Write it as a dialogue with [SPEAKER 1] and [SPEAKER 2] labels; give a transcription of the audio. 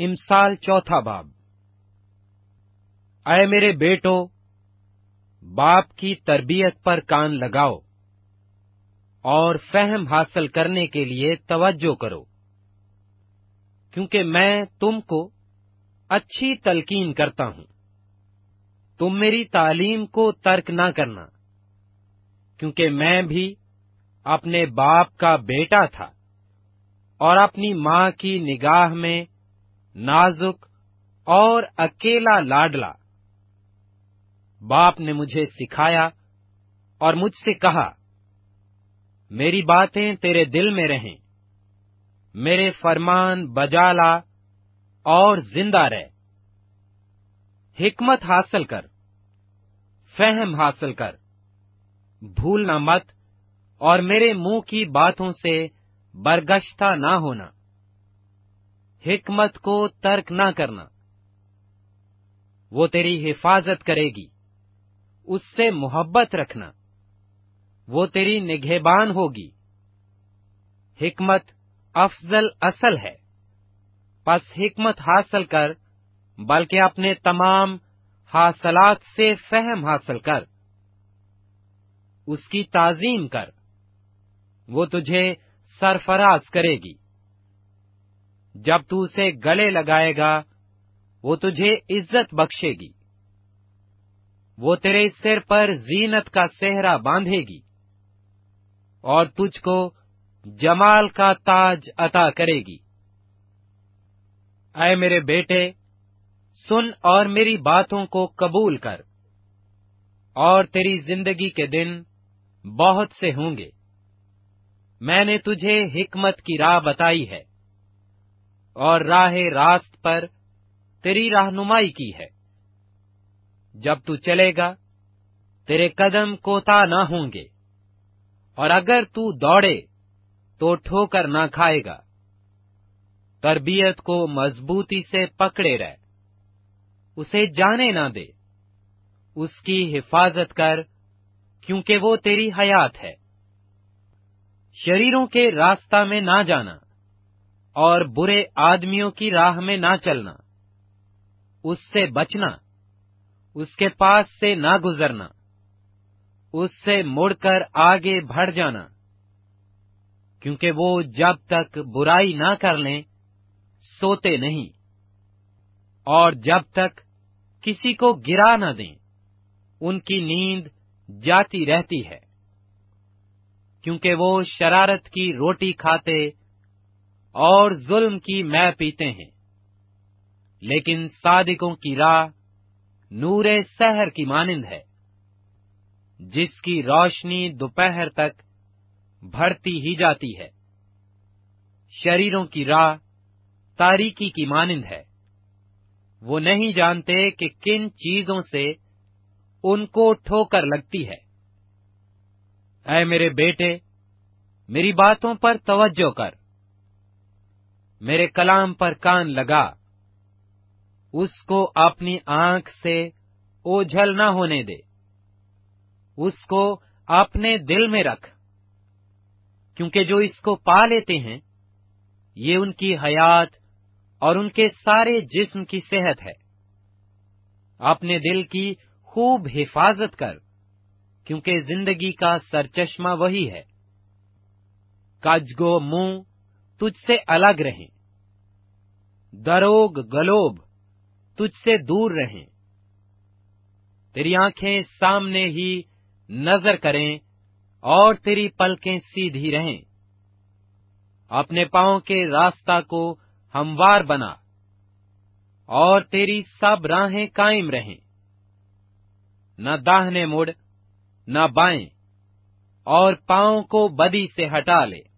[SPEAKER 1] امثال چوتھا باب۔ اے میرے بیٹو، باپ کی تربیت پر کان لگاؤ اور فہم حاصل کرنے کے لیے توجہ کرو، کیونکہ میں تم کو اچھی تلقین کرتا ہوں۔ تم میری تعلیم کو ترک نہ کرنا، کیونکہ میں بھی اپنے باپ کا بیٹا تھا اور اپنی ماں کی نگاہ میں نازک اور اکیلا لاڈلا۔ باپ نے مجھے سکھایا اور مجھ سے کہا، میری باتیں تیرے دل میں رہیں، میرے فرمان بجا لا اور زندہ رہ۔ حکمت حاصل کر، فہم حاصل کر، بھولنا مت اور میرے منہ کی باتوں سے برگشتہ نہ ہونا۔ حکمت کو ترک نہ کرنا، وہ تیری حفاظت کرے گی۔ اس سے محبت رکھنا، وہ تیری نگہبان ہوگی۔ حکمت افضل اصل ہے، پس حکمت حاصل کر، بلکہ اپنے تمام حاصلات سے فہم حاصل کر۔ اس کی تعظیم کر، وہ تجھے سرفراز کرے گی۔ جب تو اسے گلے لگائے گا، وہ تجھے عزت بخشے گی۔ وہ تیرے سر پر زینت کا صحرا باندھے گی اور تجھ کو جمال کا تاج عطا کرے گی۔ اے میرے بیٹے، سن اور میری باتوں کو قبول کر، اور تیری زندگی کے دن بہت سے ہوں گے۔ میں نے تجھے حکمت کی راہ بتائی ہے اور راہ راست پر تیری رہنمائی کی ہے۔ جب تو چلے گا، تیرے قدم کوتاہ نہ ہوں گے، اور اگر تو دوڑے تو ٹھوکر نہ کھائے گا۔ تربیت کو مضبوطی سے پکڑے رہ، اسے جانے نہ دے۔ اس کی حفاظت کر، کیونکہ وہ تیری حیات ہے۔ شریروں کے راستہ میں نہ جانا اور برے آدمیوں کی راہ میں نہ چلنا۔ اس سے بچنا، اس کے پاس سے نہ گزرنا، اس سے مڑ کر آگے بڑھ جانا، کیونکہ وہ جب تک برائی نہ کر لیں سوتے نہیں، اور جب تک کسی کو گرا نہ دیں ان کی نیند جاتی رہتی ہے، کیونکہ وہ شرارت کی روٹی کھاتے اور ظلم کی مے پیتے ہیں۔ لیکن صادقوں کی راہ نور سحر کی مانند ہے، جس کی روشنی دوپہر تک بڑھتی ہی جاتی ہے۔ شریروں کی راہ تاریکی کی مانند ہے، وہ نہیں جانتے کہ کن چیزوں سے ان کو ٹھوکر لگتی ہے۔ اے میرے بیٹے، میری باتوں پر توجہ کر، میرے کلام پر کان لگا۔ اس کو اپنی آنکھ سے اوجھل نہ ہونے دے، اس کو اپنے دل میں رکھ، کیونکہ جو اس کو پا لیتے ہیں یہ ان کی حیات اور ان کے سارے جسم کی صحت ہے۔ اپنے دل کی خوب حفاظت کر، کیونکہ زندگی کا سرچشمہ وہی ہے۔ کجگو منہ تجھ سے الگ رہیں، دروگ گلوب تجھ سے دور رہیں۔ تیری آنکھیں سامنے ہی نظر کریں اور تیری پلکیں سیدھی رہیں۔ اپنے پاؤں کے راستہ کو ہموار بنا اور تیری سب راہیں قائم رہیں۔ نہ داہنے مڑ نہ بائیں، اور پاؤں کو بدی سے ہٹا لے۔